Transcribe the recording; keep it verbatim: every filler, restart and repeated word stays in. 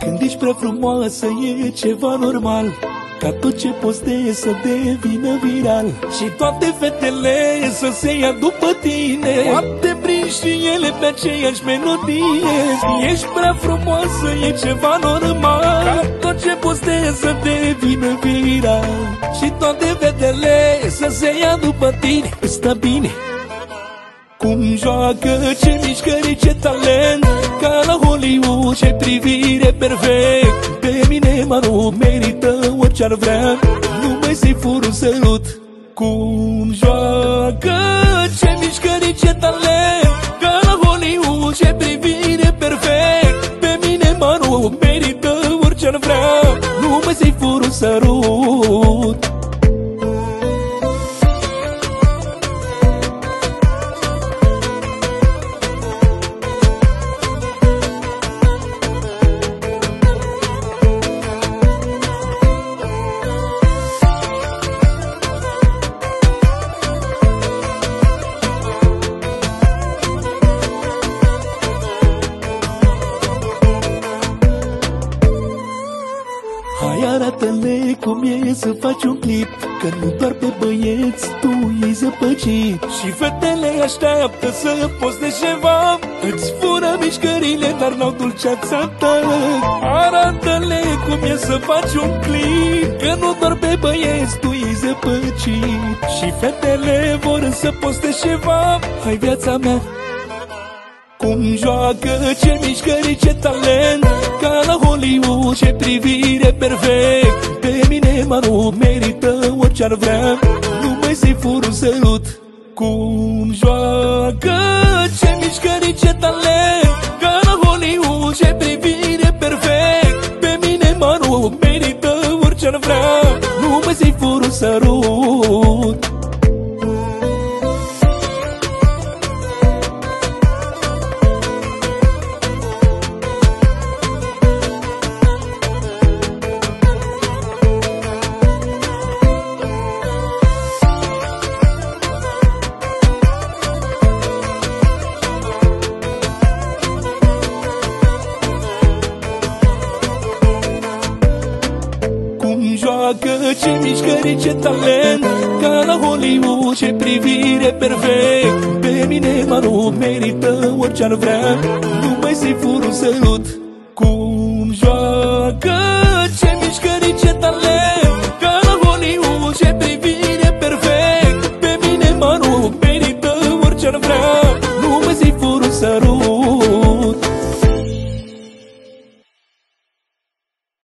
Când ești prea frumoasă e ceva normal, ca tot ce postezi să devină viral și toate fetele să se ia după tine. Poate prinzi și ele pe aceeași melodie. Ești prea frumoasă, e ceva normal, ca tot ce postezi să devină viral și toate fetele să se ia după tine. Stă bine cum joacă, ce mișcări, ce talent, ca la Hollywood, ce privire perfect. Pe mine mă nu merită orice-ar vrea, numai să-i fur un sărut. Cum joacă, ce mișcări, ce talent, ca la Hollywood, ce privire perfect. Pe mine mă nu merită orice-ar vrea, numai să-i fur un sărut. Hai arată-le cum e să faci un clip, că nu doar pe băieți tu ești zăpăcit. Și fetele așteaptă să postezi ceva, îți fură mișcările, dar n-au dulceața ta. Arată-le cum e să faci un clip, că nu doar pe băieți tu ești zăpăcit. Și fetele vor să postezi ceva, hai viața mea. Cum joacă, ce mișcări, ce talent, ca la Hollywood, ce privire perfect. Pe mine mă nu merită orice-ar vrea, numai să-i fur un sărut. Cum joacă, ce mișcări, ce talent, ca la Hollywood, ce privire perfect. Pe mine mă nu merită orice-ar vrea, numai să-i fur un sărut. Cum joacă, ce mișcări, ce talent, ca la Hollywood, ce privire perfect. Pe mine mă nu merită orice-ar vrea, numai să-i fur un sărut. Cum joacă,